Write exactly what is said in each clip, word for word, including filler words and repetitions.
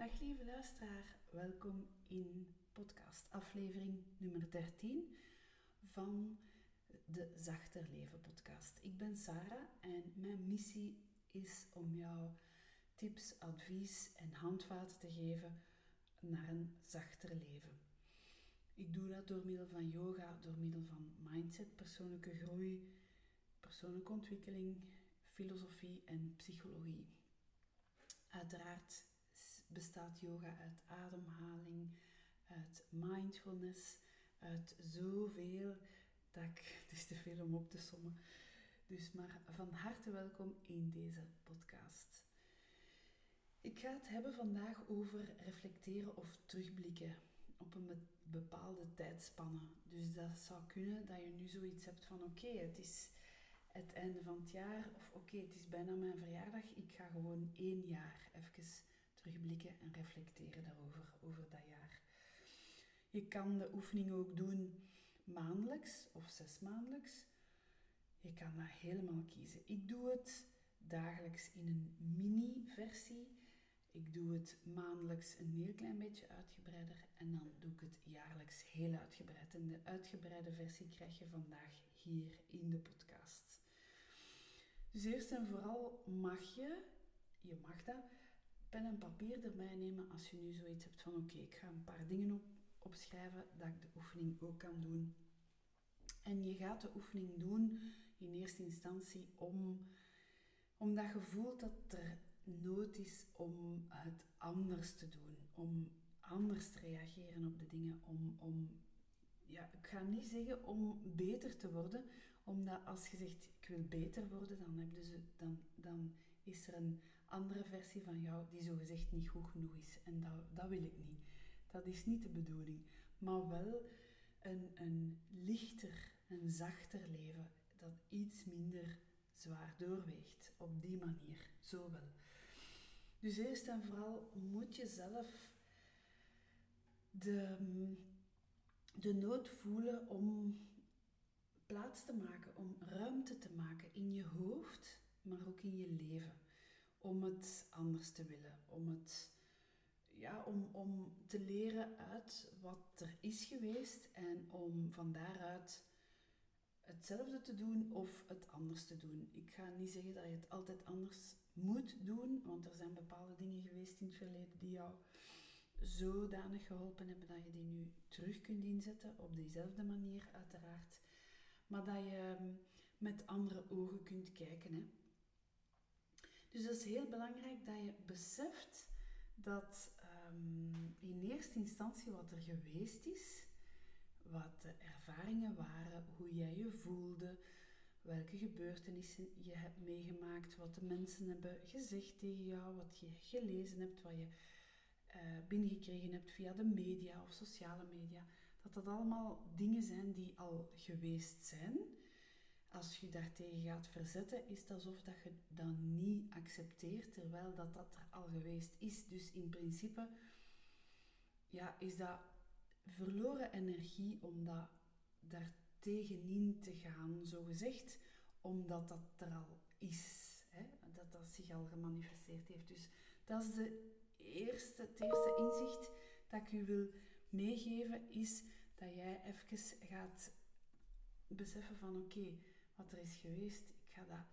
Dag lieve luisteraar, welkom in podcast aflevering nummer dertien van de Zachter Leven podcast. Ik ben Sarah en mijn missie is om jou tips, advies en handvaten te geven naar een zachter leven. Ik doe dat door middel van yoga, door middel van mindset, persoonlijke groei, persoonlijke ontwikkeling, filosofie en psychologie. Uiteraard bestaat yoga uit ademhaling, uit mindfulness, uit zoveel dat ik, het is te veel om op te sommen. Dus maar van harte welkom in deze podcast. Ik ga het hebben vandaag over reflecteren of terugblikken op een bepaalde tijdspanne. Dus dat zou kunnen dat je nu zoiets hebt van oké, okay, het is het einde van het jaar of oké, okay, het is bijna mijn verjaardag. Ik ga gewoon één jaar even terugblikken en reflecteren daarover, over dat jaar. Je kan de oefening ook doen maandelijks of zesmaandelijks. Je kan dat helemaal kiezen. Ik doe het dagelijks in een mini-versie. Ik doe het maandelijks een heel klein beetje uitgebreider en dan doe ik het jaarlijks heel uitgebreid. En de uitgebreide versie krijg je vandaag hier in de podcast. Dus eerst en vooral mag je, je mag dat, pen en papier erbij nemen als je nu zoiets hebt van oké, okay, ik ga een paar dingen op, opschrijven dat ik de oefening ook kan doen. En je gaat de oefening doen in eerste instantie om, omdat je voelt dat er nood is om het anders te doen, om anders te reageren op de dingen, om, om ja, ik ga niet zeggen om beter te worden, omdat als je zegt ik wil beter worden, dan, heb je ze, dan, dan is er een andere versie van jou die zogezegd niet goed genoeg is. En dat, dat wil ik niet. Dat is niet de bedoeling. Maar wel een, een lichter, een zachter leven dat iets minder zwaar doorweegt. Op die manier, zo wel. Dus eerst en vooral moet je zelf de, de nood voelen om plaats te maken, om ruimte te maken in je hoofd, maar ook in je leven. Om het anders te willen, om het, ja, om, om te leren uit wat er is geweest en om van daaruit hetzelfde te doen of het anders te doen. Ik ga niet zeggen dat je het altijd anders moet doen, want er zijn bepaalde dingen geweest in het verleden die jou zodanig geholpen hebben dat je die nu terug kunt inzetten, op diezelfde manier uiteraard, maar dat je met andere ogen kunt kijken. Hè. Dus dat is heel belangrijk dat je beseft dat um, in eerste instantie wat er geweest is, wat de ervaringen waren, hoe jij je voelde, welke gebeurtenissen je hebt meegemaakt, wat de mensen hebben gezegd tegen jou, wat je gelezen hebt, wat je uh, binnengekregen hebt via de media of sociale media, dat dat allemaal dingen zijn die al geweest zijn. Als je daartegen gaat verzetten, is het alsof dat je dat niet accepteert, terwijl dat, dat er al geweest is. Dus in principe ja, is dat verloren energie om dat daar tegenin te gaan, zogezegd, omdat dat er al is. Hè? Dat dat zich al gemanifesteerd heeft. Dus dat is de eerste, het eerste inzicht dat ik u wil meegeven, is dat jij even gaat beseffen van oké, okay, wat er is geweest, ik ga dat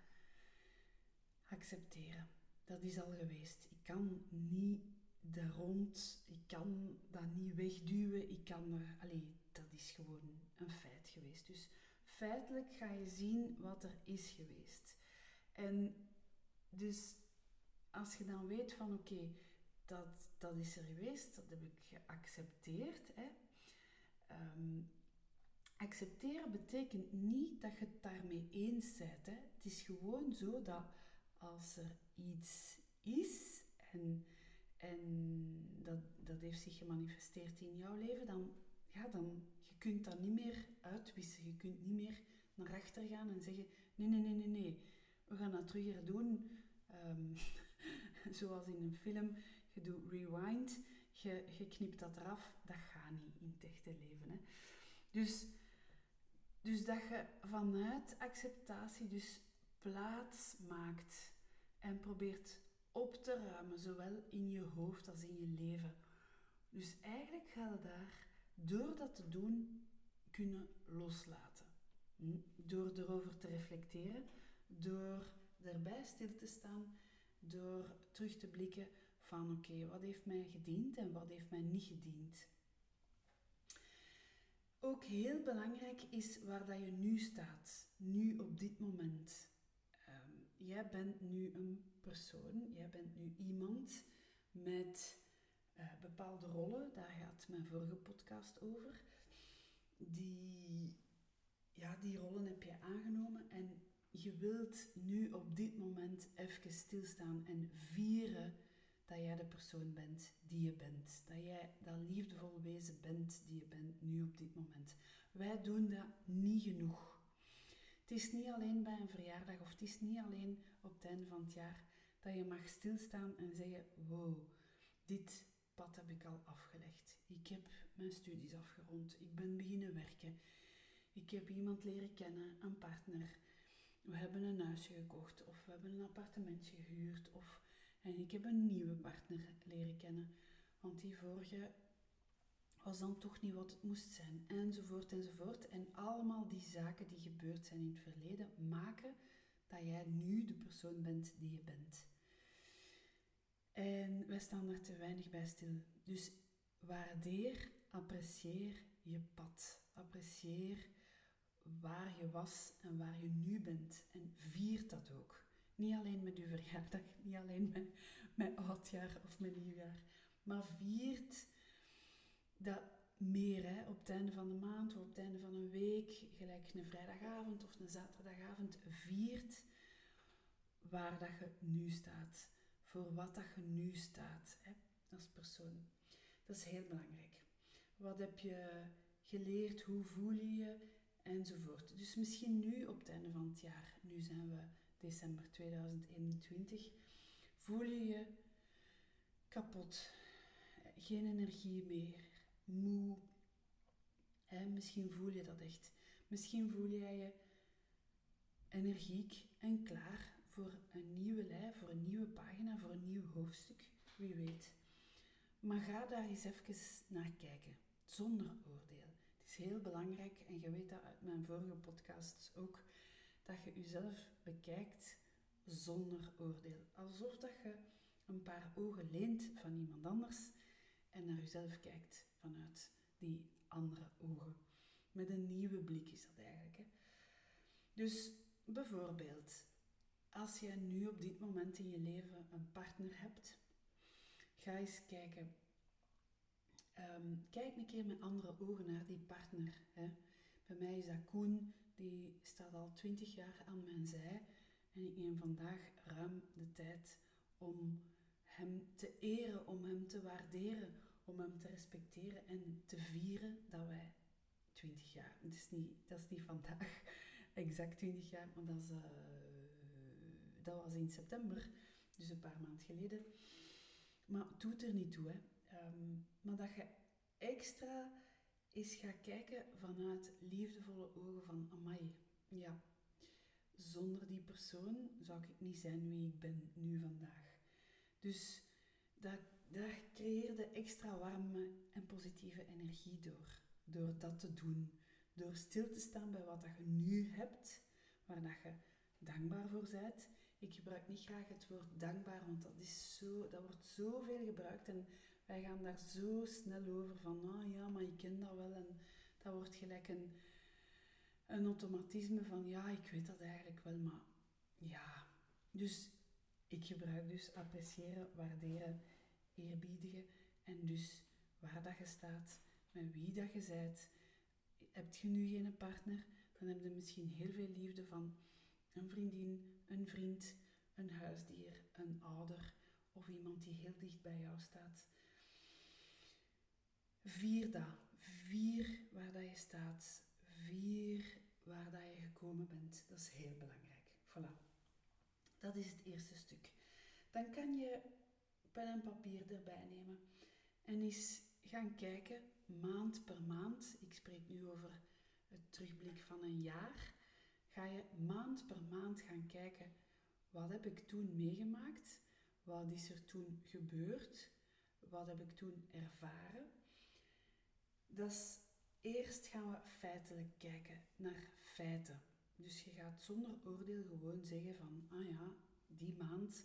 accepteren. Dat is al geweest. Ik kan niet daar rond, ik kan dat niet wegduwen, ik kan er, allee, dat is gewoon een feit geweest. Dus feitelijk ga je zien wat er is geweest. En dus als je dan weet van oké, okay, dat, dat is er geweest, dat heb ik geaccepteerd. Hè. Um, accepteren betekent niet dat je het daarmee eens bent. Hè. Het is gewoon zo dat als er iets is en, en dat, dat heeft zich gemanifesteerd in jouw leven, dan, ja, dan je kunt dat niet meer uitwissen. Je kunt niet meer naar achter gaan en zeggen nee, nee, nee, nee, nee. We gaan dat terug hier doen. Um, zoals in een film, je doet rewind, je, je knipt dat eraf. Dat gaat niet in het echte leven. Hè. Dus, dus dat je vanuit acceptatie dus plaats maakt en probeert op te ruimen, zowel in je hoofd als in je leven. Dus eigenlijk ga je daar, door dat te doen, kunnen loslaten. Hm? Door erover te reflecteren, door erbij stil te staan, door terug te blikken van oké, okay, wat heeft mij gediend en wat heeft mij niet gediend. Ook heel belangrijk is waar dat je nu staat, nu op dit moment. Um, jij bent nu een persoon, jij bent nu iemand met uh, bepaalde rollen, daar gaat mijn vorige podcast over. Die, ja, die rollen heb je aangenomen en je wilt nu op dit moment even stilstaan en vieren dat jij de persoon bent die je bent. Dat jij dat liefdevol wezen bent die je bent nu op dit moment. Wij doen dat niet genoeg. Het is niet alleen bij een verjaardag of het is niet alleen op het einde van het jaar dat je mag stilstaan en zeggen, wow, dit pad heb ik al afgelegd. Ik heb mijn studies afgerond. Ik ben beginnen werken. Ik heb iemand leren kennen, een partner. We hebben een huisje gekocht of we hebben een appartementje gehuurd of... En ik heb een nieuwe partner leren kennen, want die vorige was dan toch niet wat het moest zijn, enzovoort, enzovoort. En allemaal die zaken die gebeurd zijn in het verleden maken dat jij nu de persoon bent die je bent. En wij staan daar te weinig bij stil. Dus waardeer, apprecieer je pad. Apprecieer waar je was en waar je nu bent. En vier dat ook. Niet alleen met uw verjaardag, niet alleen met, met oudjaar of met nieuwjaar. Maar viert dat meer, hè, op het einde van de maand of op het einde van een week. Gelijk een vrijdagavond of een zaterdagavond. Viert waar dat je nu staat. Voor wat dat je nu staat, hè, als persoon. Dat is heel belangrijk. Wat heb je geleerd? Hoe voel je je? Enzovoort. Dus misschien nu op het einde van het jaar. Nu zijn we december tweeduizend eenentwintig. Voel je je kapot. Geen energie meer. Moe. Hè, misschien voel je dat echt. Misschien voel jij je energiek en klaar voor een nieuwe lei, voor een nieuwe pagina, voor een nieuw hoofdstuk. Wie weet. Maar ga daar eens even naar kijken. Zonder oordeel. Het is heel belangrijk, en je weet dat uit mijn vorige podcasts ook, dat je jezelf bekijkt zonder oordeel. Alsof dat je een paar ogen leent van iemand anders en naar jezelf kijkt vanuit die andere ogen. Met een nieuwe blik is dat eigenlijk. Hè? Dus bijvoorbeeld, als jij nu op dit moment in je leven een partner hebt, ga eens kijken. Um, kijk een keer met andere ogen naar die partner. Hè. Bij mij is dat Koen, die staat al twintig jaar aan mijn zij. En ik neem vandaag ruim de tijd om hem te eren, om hem te waarderen, om hem te respecteren en te vieren dat wij twintig jaar, het is niet, dat is niet vandaag exact twintig jaar, maar dat, is, uh, dat was in september, dus een paar maanden geleden. Maar het doet er niet toe, hè. Um, maar dat je extra eens gaat kijken vanuit liefdevolle ogen van amai, ja, zonder die persoon zou ik niet zijn wie ik ben nu vandaag. Dus dat, dat creëerde extra warme en positieve energie door, door dat te doen. Door stil te staan bij wat dat je nu hebt, waar dat je dankbaar voor bent. Ik gebruik niet graag het woord dankbaar, want dat, is zo, dat wordt zoveel gebruikt en wij gaan daar zo snel over van, ah ja, maar ik ken dat wel. En dat wordt gelijk een, een automatisme van, ja, ik weet dat eigenlijk wel, maar ja. Dus ik gebruik dus appreciëren, waarderen, eerbiedigen en dus waar dat je staat, met wie dat je bent. Heb je nu geen partner, dan heb je misschien heel veel liefde van een vriendin, een vriend, een huisdier, een ouder of iemand die heel dicht bij jou staat. Vier dat. Vier waar dat je staat. Vier waar dat je gekomen bent. Dat is heel belangrijk. Voilà. Dat is het eerste stuk. Dan kan je pen en papier erbij nemen en eens gaan kijken, maand per maand. Ik spreek nu over het terugblik van een jaar. Ga je maand per maand gaan kijken, wat heb ik toen meegemaakt? Wat is er toen gebeurd? Wat heb ik toen ervaren? Dat is, eerst gaan we feitelijk kijken naar feiten. Dus je gaat zonder oordeel gewoon zeggen van, ah ja, die maand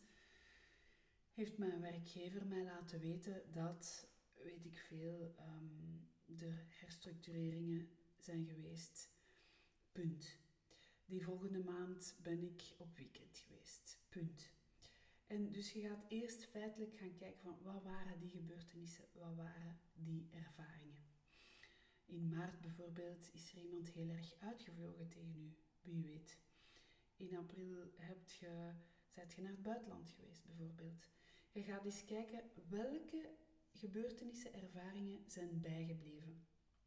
heeft mijn werkgever mij laten weten dat, weet ik veel, um, er herstructureringen zijn geweest. Punt. Die volgende maand ben ik op weekend geweest. Punt. En dus je gaat eerst feitelijk gaan kijken van wat waren die gebeurtenissen, wat waren die ervaringen. In maart bijvoorbeeld is er iemand heel erg uitgevlogen tegen u, wie weet. In april hebt je, zijt je naar het buitenland geweest bijvoorbeeld. Je gaat eens kijken welke gebeurtenissen, ervaringen zijn bijgebleven.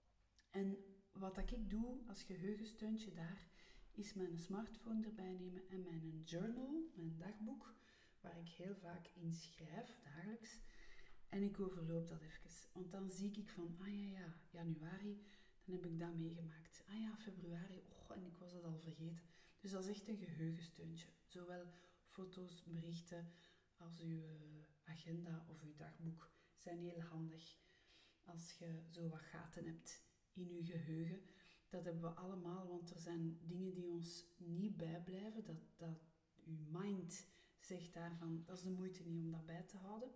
En wat dat ik doe als geheugensteuntje daar, is mijn smartphone erbij nemen en mijn journal, mijn dagboek, waar ik heel vaak in schrijf, dagelijks. En ik overloop dat even. Want dan zie ik van, ah ja, ja, januari, dan heb ik dat meegemaakt. Ah ja, februari, oh, en ik was het al vergeten. Dus dat is echt een geheugensteuntje. Zowel foto's, berichten, als uw agenda of uw dagboek zijn heel handig. Als je zo wat gaten hebt in uw geheugen. Dat hebben we allemaal, want er zijn dingen die ons niet bijblijven. Dat, dat uw mind zegt daarvan, dat is de moeite niet om dat bij te houden.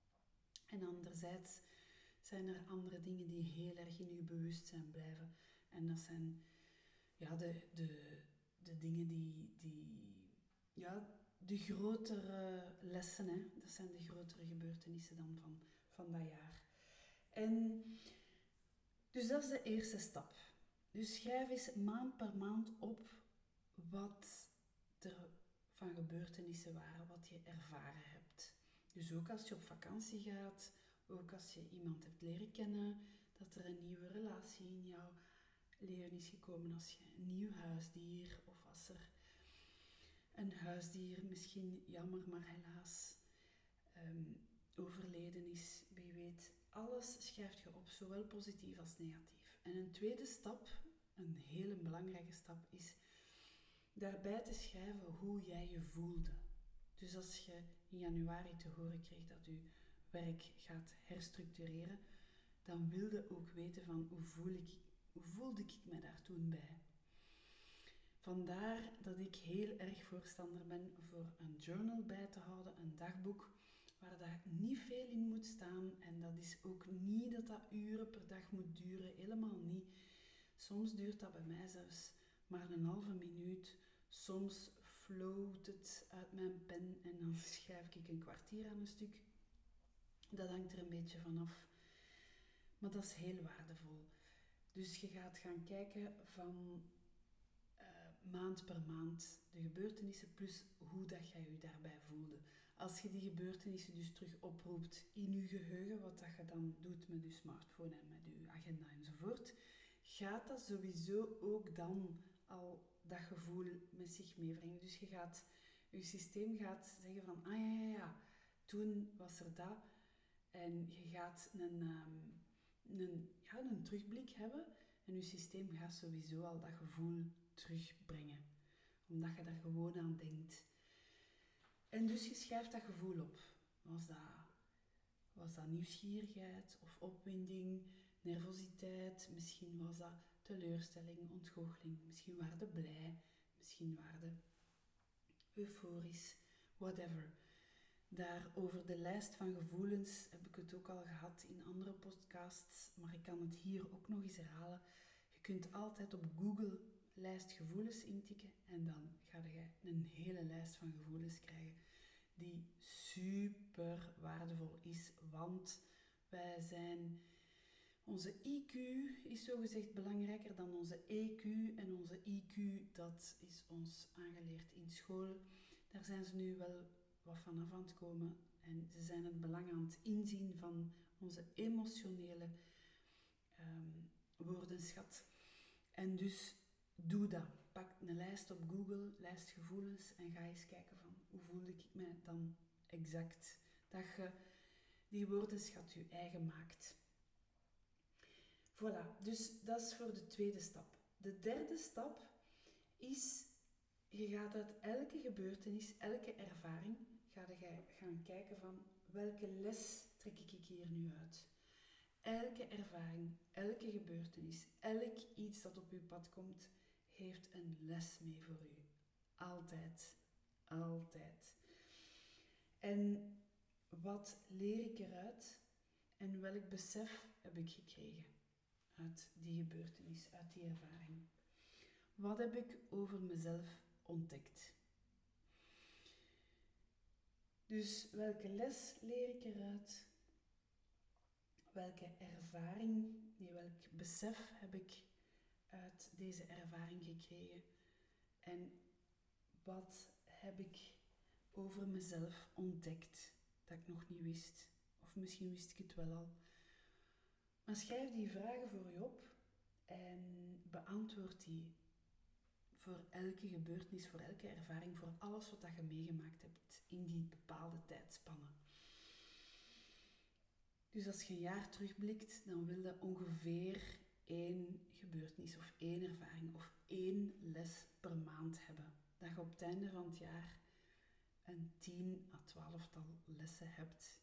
En anderzijds zijn er andere dingen die heel erg in uw bewustzijn blijven. En dat zijn ja, de, de, de dingen die, die ja, de grotere lessen, hè. Dat zijn de grotere gebeurtenissen dan van, van dat jaar. En dus dat is de eerste stap. Dus schrijf eens maand per maand op wat er van gebeurtenissen waren, wat je ervaren hebt. Dus ook als je op vakantie gaat, ook als je iemand hebt leren kennen, dat er een nieuwe relatie in jouw leven is gekomen, als je een nieuw huisdier, of als er een huisdier misschien jammer, maar helaas um, overleden is, wie weet. Alles schrijf je op, zowel positief als negatief. En een tweede stap, een hele belangrijke stap, is daarbij te schrijven hoe jij je voelde. Dus als je in januari te horen kreeg dat je werk gaat herstructureren, dan wilde ook weten van hoe, voel ik, hoe voelde ik me daar toen bij. Vandaar dat ik heel erg voorstander ben voor een journal bij te houden, een dagboek, waar daar niet veel in moet staan. En dat is ook niet dat dat uren per dag moet duren, helemaal niet. Soms duurt dat bij mij zelfs maar een halve minuut. Soms float het uit mijn pen en dan schrijf ik een kwartier aan een stuk. Dat hangt er een beetje vanaf. Maar dat is heel waardevol. Dus je gaat gaan kijken van uh, maand per maand de gebeurtenissen plus hoe dat jij je daarbij voelde. Als je die gebeurtenissen dus terug oproept in je geheugen, wat dat je dan doet met je smartphone en met je agenda enzovoort, gaat dat sowieso ook dan al dat gevoel met zich meebrengen. Dus je gaat, je systeem gaat zeggen van, ah ja, ja, ja, toen was er dat. En je gaat een, um, een, ja, een terugblik hebben en je systeem gaat sowieso al dat gevoel terugbrengen. Omdat je daar gewoon aan denkt. En dus je schrijft dat gevoel op. Was dat, was dat nieuwsgierigheid of opwinding, nervositeit? Misschien was dat teleurstelling, ontgoocheling. Misschien waren ze blij. Misschien waren ze euforisch. Whatever. Daar over de lijst van gevoelens heb ik het ook al gehad in andere podcasts. Maar ik kan het hier ook nog eens herhalen. Je kunt altijd op Google lijst gevoelens intikken. En dan ga je een hele lijst van gevoelens krijgen. Die super waardevol is. Want wij zijn... Onze I Q is zogezegd belangrijker dan onze E Q. En onze I Q, dat is ons aangeleerd in school. Daar zijn ze nu wel wat vanaf aan het komen. En ze zijn het belang aan het inzien van onze emotionele um, woordenschat. En dus doe dat. Pak een lijst op Google, lijst gevoelens, en ga eens kijken van hoe voelde ik me dan exact. Dat je die woordenschat je eigen maakt. Voilà, dus dat is voor de tweede stap. De derde stap is, je gaat uit elke gebeurtenis, elke ervaring, ga je gaan kijken van welke les trek ik hier nu uit. Elke ervaring, elke gebeurtenis, elk iets dat op uw pad komt, heeft een les mee voor u. Altijd. Altijd. En wat leer ik eruit en welk besef heb ik gekregen uit die gebeurtenis, uit die ervaring? Wat heb ik over mezelf ontdekt? Dus welke les leer ik eruit? Welke ervaring, nee, welk besef heb ik uit deze ervaring gekregen? En wat heb ik over mezelf ontdekt dat ik nog niet wist? Of misschien wist ik het wel al. Maar schrijf die vragen voor je op en beantwoord die voor elke gebeurtenis, voor elke ervaring, voor alles wat je meegemaakt hebt in die bepaalde tijdspanne. Dus als je een jaar terugblikt, dan wil je ongeveer één gebeurtenis of één ervaring of één les per maand hebben. Dat je op het einde van het jaar een tien à twaalftal lessen hebt.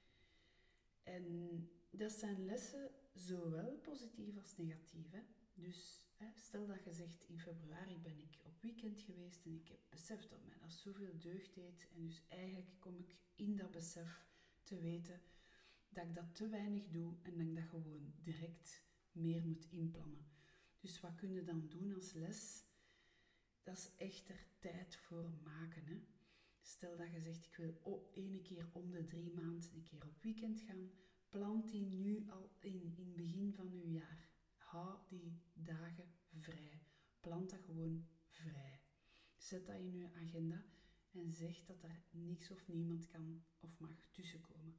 En dat zijn lessen zowel positief als negatief. Hè? Dus hè, stel dat je zegt, in februari ben ik op weekend geweest en ik heb beseft dat mij dat zoveel deugd deed. En dus eigenlijk kom ik in dat besef te weten dat ik dat te weinig doe en dat ik dat gewoon direct meer moet inplannen. Dus wat kun je dan doen als les? Dat is echt er tijd voor maken. Hè? Stel dat je zegt, ik wil oh, ene keer om de drie maanden een keer op weekend gaan. Plant die nu al in, in het begin van je jaar. Hou die dagen vrij. Plant dat gewoon vrij. Zet dat in je agenda en zeg dat er niks of niemand kan of mag tussenkomen.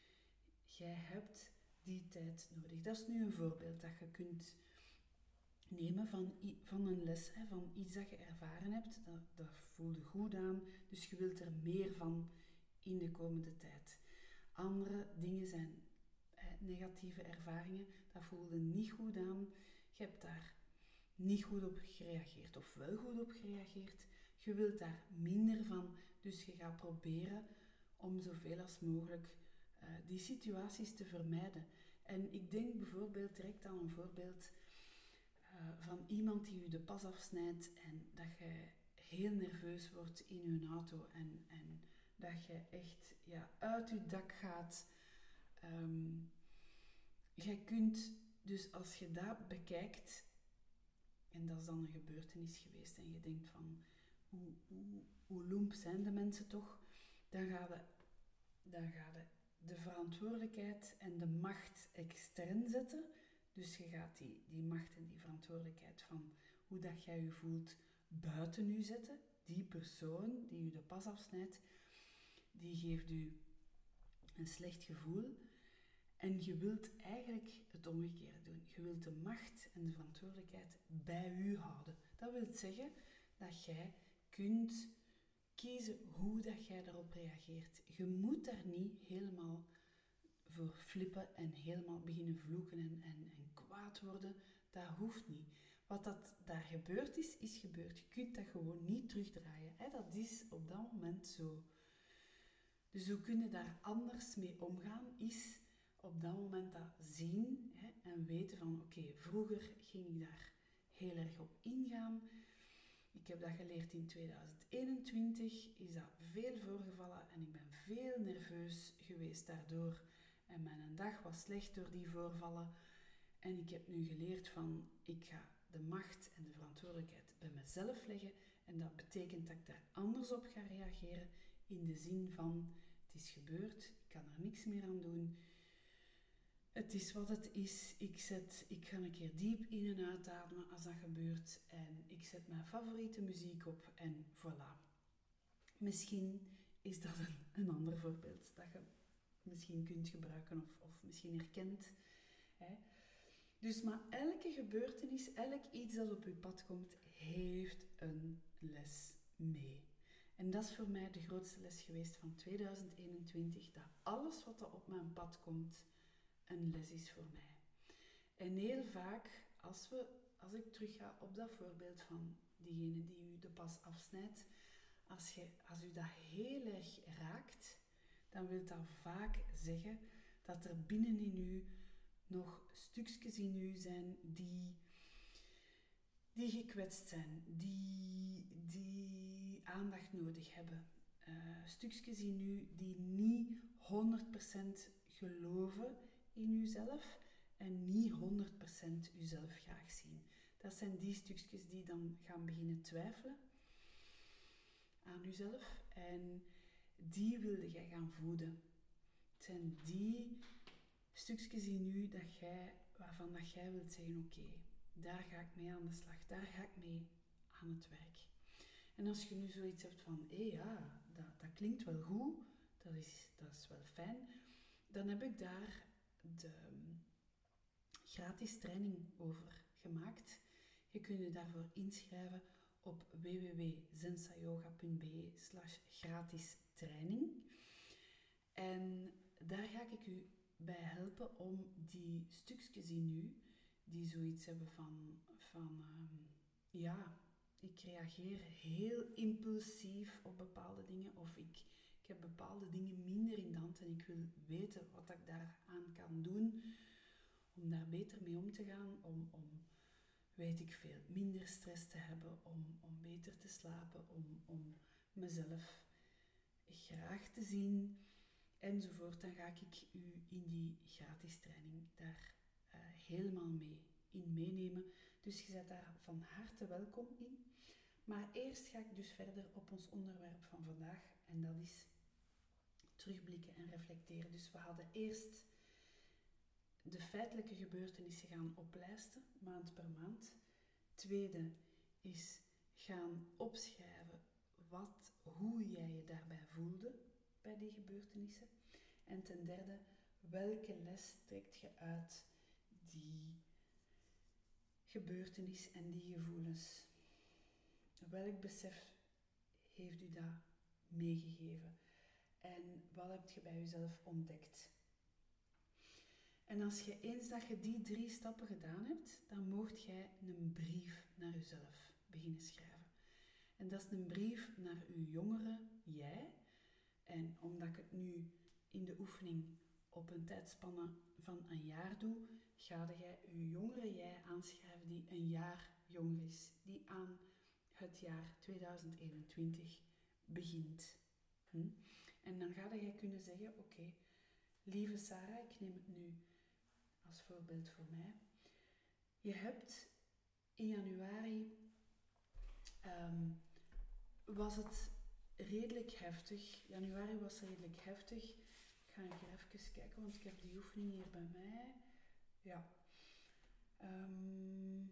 Jij hebt die tijd nodig. Dat is nu een voorbeeld dat je kunt nemen van, van een les, hè, van iets dat je ervaren hebt. Dat, dat voelde goed aan, dus je wilt er meer van in de komende tijd. Andere dingen zijn hè, negatieve ervaringen, dat voelde niet goed aan. Je hebt daar niet goed op gereageerd of wel goed op gereageerd. Je wilt daar minder van, dus je gaat proberen om zoveel als mogelijk uh, die situaties te vermijden. En ik denk bijvoorbeeld direct aan een voorbeeld uh, van iemand die je de pas afsnijdt en dat je heel nerveus wordt in je auto en, en dat je echt ja, uit je dak gaat. Um, jij kunt dus als je dat bekijkt, en dat is dan een gebeurtenis geweest en je denkt van hoe, hoe, hoe loemp zijn de mensen toch, dan ga je, dan ga je de verantwoordelijkheid en de macht extern zetten. Dus je gaat die, die macht en die verantwoordelijkheid van hoe dat jij je voelt buiten u zetten. Die persoon die u de pas afsnijdt, die geeft u een slecht gevoel. En je wilt eigenlijk het omgekeerde doen. Je wilt de macht en de verantwoordelijkheid bij u houden. Dat wil zeggen dat jij kunt kiezen hoe dat jij daarop reageert. Je moet daar niet helemaal voor flippen en helemaal beginnen vloeken en, en, en kwaad worden. Dat hoeft niet. Wat dat daar gebeurd is, is gebeurd. Je kunt dat gewoon niet terugdraaien. Hè? Dat is op dat moment zo. Dus hoe kun je daar anders mee omgaan, is op dat moment dat zien hè, en weten van oké, okay, vroeger ging ik daar heel erg op ingaan. Ik heb dat geleerd in tweeduizend eenentwintig, is dat veel voorgevallen en ik ben veel nerveus geweest daardoor. En mijn dag was slecht door die voorvallen. En ik heb nu geleerd van, ik ga de macht en de verantwoordelijkheid bij mezelf leggen. En dat betekent dat ik daar anders op ga reageren. In de zin van, het is gebeurd, ik kan er niks meer aan doen. Het is wat het is. Ik, zet, ik ga een keer diep in- en uitademen als dat gebeurt. En ik zet mijn favoriete muziek op en voilà. Misschien is dat een, een ander voorbeeld dat je misschien kunt gebruiken of, of misschien herkent. Hè. Dus maar elke gebeurtenis, elk iets dat op je pad komt, heeft een les mee. En dat is voor mij de grootste les geweest van tweeduizend eenentwintig. Dat alles wat er op mijn pad komt, een les is voor mij. En heel vaak, als, we, als ik terugga op dat voorbeeld van diegene die u de pas afsnijdt, als, je, als u dat heel erg raakt, dan wil dat vaak zeggen dat er binnenin u nog stukjes in u zijn die, die gekwetst zijn, die, die aandacht nodig hebben. Uh, stukjes in u die niet honderd procent geloven in uzelf en niet honderd procent uzelf graag zien. Dat zijn die stukjes die dan gaan beginnen twijfelen aan uzelf en die wilde jij gaan voeden. Het zijn die stukjes in u dat jij, waarvan dat jij wilt zeggen, oké, okay, daar ga ik mee aan de slag, daar ga ik mee aan het werk. En als je nu zoiets hebt van, hé hey, ja, dat, dat klinkt wel goed, dat is, dat is wel fijn, dan heb ik daar de gratis training over gemaakt. Je kunt je daarvoor inschrijven op w w w punt zensayoga punt b e slash gratis training. En daar ga ik u bij helpen om die stukjes in u, die zoiets hebben van, van um, ja, ik reageer heel impulsief op bepaalde dingen of ik, ik heb bepaalde dingen minder in de hand en ik wil weten wat ik daaraan kan doen om daar beter mee om te gaan, om, om weet ik veel, minder stress te hebben, om, om beter te slapen, om, om mezelf graag te zien enzovoort. Dan ga ik u in die gratis training daar uh, helemaal mee in meenemen. Dus je bent daar van harte welkom in. Maar eerst ga ik dus verder op ons onderwerp van vandaag en dat is terugblikken en reflecteren. Dus we hadden eerst de feitelijke gebeurtenissen gaan oplijsten, maand per maand. Tweede is gaan opschrijven wat, hoe jij je daarbij voelde bij die gebeurtenissen. En ten derde, welke les trekt je uit die gebeurtenis en die gevoelens? Welk besef heeft u dat meegegeven? En wat heb je bij jezelf ontdekt? En als je eens dat je die drie stappen gedaan hebt, dan moogt jij een brief naar jezelf beginnen schrijven. En dat is een brief naar uw jongere jij. En omdat ik het nu in de oefening op een tijdspanne van een jaar doe, ga jij uw jongere jij aanschrijven die een jaar jonger is, die aan het jaar tweeduizend eenentwintig begint. Hm? En dan ga jij kunnen zeggen, oké, okay, lieve Sarah, ik neem het nu als voorbeeld voor mij. Je hebt in januari, um, was het redelijk heftig. Januari was redelijk heftig. Ik ga hier even kijken, want ik heb die oefening hier bij mij. Ja. Um,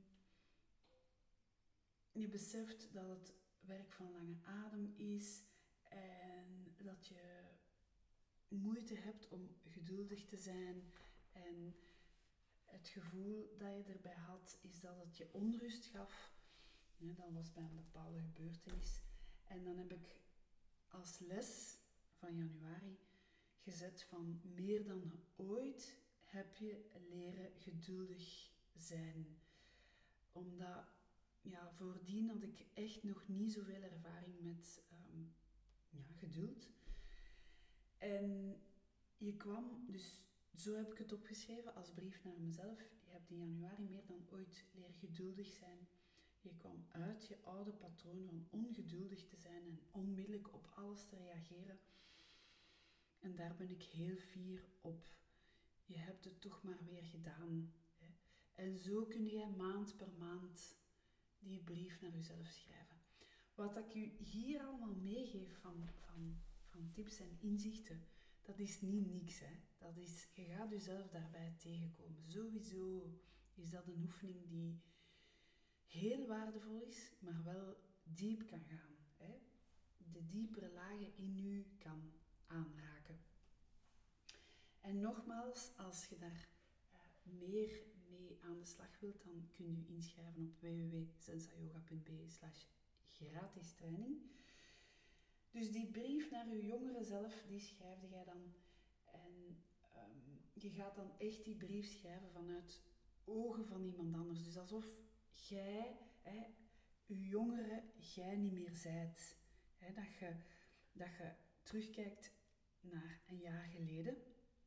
je beseft dat het werk van lange adem is en dat je moeite hebt om geduldig te zijn en het gevoel dat je erbij had is dat het je onrust gaf. Ja, dat was bij een bepaalde gebeurtenis. En dan heb ik als les van januari gezet van meer dan ooit heb je leren geduldig zijn. Omdat, ja, voordien had ik echt nog niet zoveel ervaring met um, ja, geduld. En je kwam, dus zo heb ik het opgeschreven als brief naar mezelf. Je hebt in januari meer dan ooit leren geduldig zijn. Je kwam uit je oude patroon van ongeduldig te zijn en onmiddellijk op alles te reageren. En daar ben ik heel fier op. Je hebt het toch maar weer gedaan. Hè? En zo kun je maand per maand die brief naar jezelf schrijven. Wat ik u hier allemaal meegeef van, van, van tips en inzichten, dat is niet niks. Hè? Dat is, je gaat jezelf daarbij tegenkomen. Sowieso is dat een oefening die heel waardevol is, maar wel diep kan gaan. Hè? De diepere lagen in u kan aanraken. En nogmaals, als je daar uh, meer mee aan de slag wilt, dan kun je inschrijven op w w w punt zensayoga punt b e slash gratis training. Dus die brief naar je jongere zelf, die schrijf jij dan. En um, je gaat dan echt die brief schrijven vanuit ogen van iemand anders. Dus alsof jij, hè, je jongere, jij niet meer zijt. Hè, dat, je, dat je terugkijkt naar een jaar geleden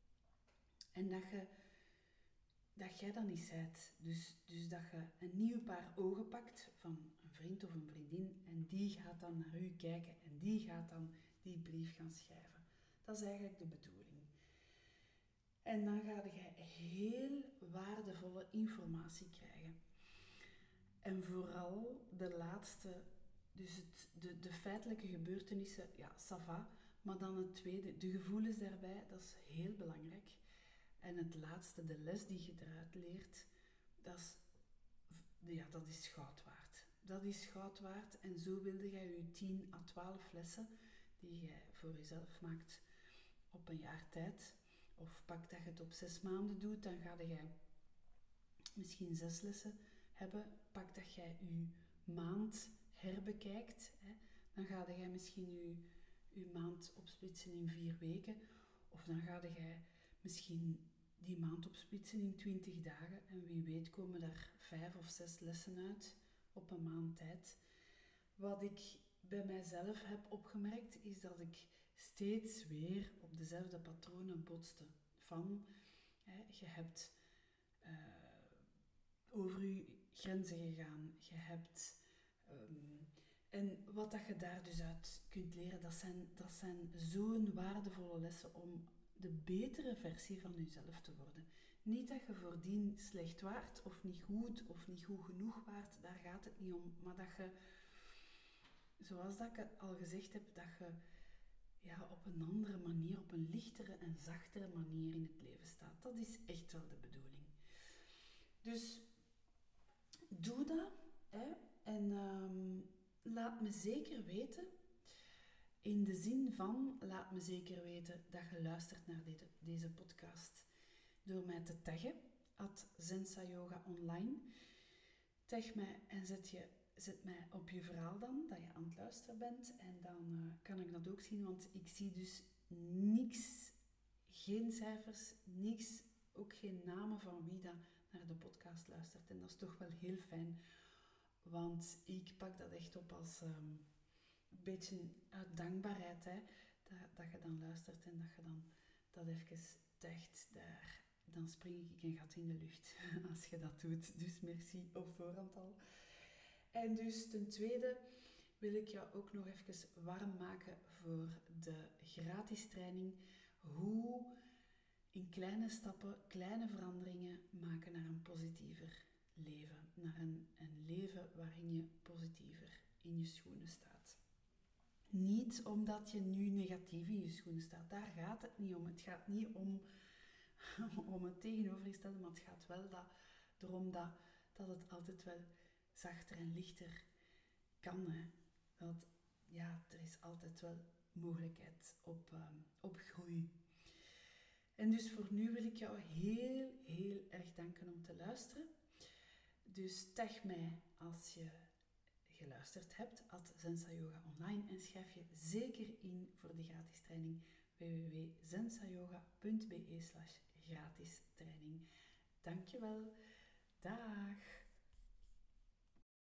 en dat, je, dat jij dat niet zijt. Dus, dus dat je een nieuw paar ogen pakt van een vriend of een vriendin en die gaat dan naar u kijken en die gaat dan die brief gaan schrijven. Dat is eigenlijk de bedoeling. En dan ga je heel waardevolle informatie krijgen. En vooral de laatste, dus het, de, de feitelijke gebeurtenissen, ja, ça va. Maar dan het tweede, de gevoelens daarbij, dat is heel belangrijk. En het laatste, de les die je eruit leert, dat is, ja, dat is goud waard. Dat is goud waard en zo wilde jij je tien à twaalf lessen die jij voor jezelf maakt op een jaar tijd. Of pak dat je het op zes maanden doet, dan ga je misschien zes lessen hebben. Pak dat jij je maand herbekijkt, hè. Dan ga je misschien je, je maand opsplitsen in vier weken. Of dan ga je misschien die maand opsplitsen in twintig dagen. En wie weet komen daar vijf of zes lessen uit op een maand tijd. Wat ik bij mijzelf heb opgemerkt, is dat ik steeds weer op dezelfde patronen botste. Van, hè, je hebt uh, over je grenzen gegaan. Je hebt... Um, en wat dat je daar dus uit kunt leren, dat zijn, dat zijn zo'n waardevolle lessen om de betere versie van jezelf te worden. Niet dat je voordien slecht waart, of niet goed, of niet goed genoeg waart, daar gaat het niet om. Maar dat je, zoals dat ik al gezegd heb, dat je ja, op een andere manier, op een lichtere en zachtere manier in het leven staat. Dat is echt wel de bedoeling. Dus doe dat, hè, en um, laat me zeker weten, in de zin van, laat me zeker weten dat je luistert naar deze, deze podcast door mij te taggen, at Zensa Yoga Online. Tag mij en zet, je, zet mij op je verhaal dan, dat je aan het luisteren bent. En dan uh, kan ik dat ook zien, want ik zie dus niks, geen cijfers, niks, ook geen namen van wie dat naar de podcast luistert. En dat is toch wel heel fijn, want ik pak dat echt op als um, een beetje uit dankbaarheid, hè, dat, dat je dan luistert en dat je dan dat even tagt daar. Dan spring ik een gat in de lucht als je dat doet. Dus merci op voorhand al. En dus ten tweede wil ik jou ook nog even warm maken voor de gratis training. Hoe in kleine stappen, kleine veranderingen maken naar een positiever leven. Naar een, een leven waarin je positiever in je schoenen staat. Niet omdat je nu negatief in je schoenen staat. Daar gaat het niet om. Het gaat niet om... om het tegenovergestelde, maar het gaat wel dat, erom dat, dat het altijd wel zachter en lichter kan. Hè. Dat, ja, er is altijd wel mogelijkheid op, um, op groei. En dus voor nu wil ik jou heel, heel erg danken om te luisteren. Dus tag mij als je geluisterd hebt, at Zensa Yoga Online, en schrijf je zeker in voor de gratis training w w w punt zensayoga punt b e slash gratis training. Dankjewel. Dag.